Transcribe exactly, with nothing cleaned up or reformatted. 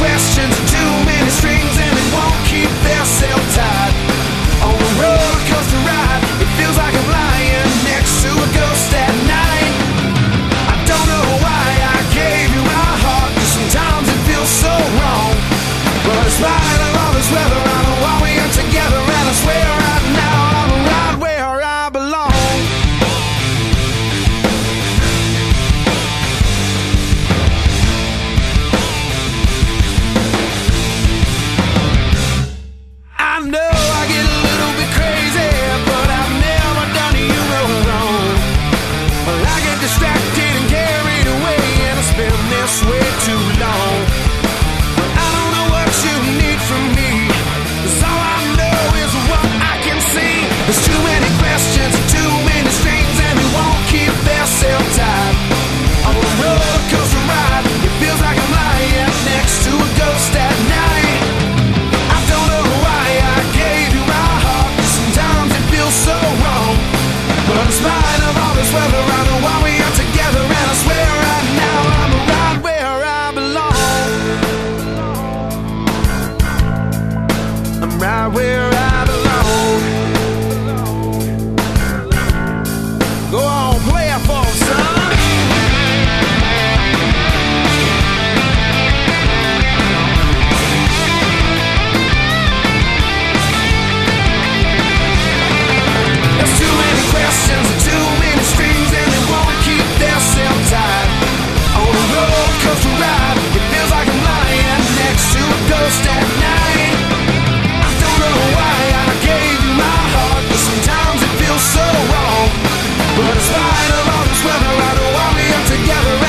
questions and too many strings, and they won't keep their self tied. On a roller coaster ride, it feels like I'm lying next to a ghost at night. I don't know why I gave you my heart, 'cause sometimes it feels so wrong. But in spite of all this weather, I know why we are together, and I swear right now I'm right where I belong. I know I get a little bit crazy, but I've never done you no wrong. Well, I get distracted and carried away, and I spend this way too long. But I don't know what you need from me, 'cause all I know is what I can see. There's too many questions and too many strings, and they won't keep their self tied. On a roller coaster ride, it feels like I'm lying next to a ghost at night. I don't know why I gave you my heart, 'cause sometimes it feels so wrong. But in spite of all this weather, I know why we are together, and I swear right now I'm right where I belong. I'm right where I belong. Go on, play it for 'em, son. There's too many questions and too many strings, and they won't keep their self tied. On a roller coaster ride, it feels like I'm lying next to a ghost at night. I don't know why I gave you my heart, 'cause sometimes it feels so wrong. But in spite of all this weather, I know why we are together.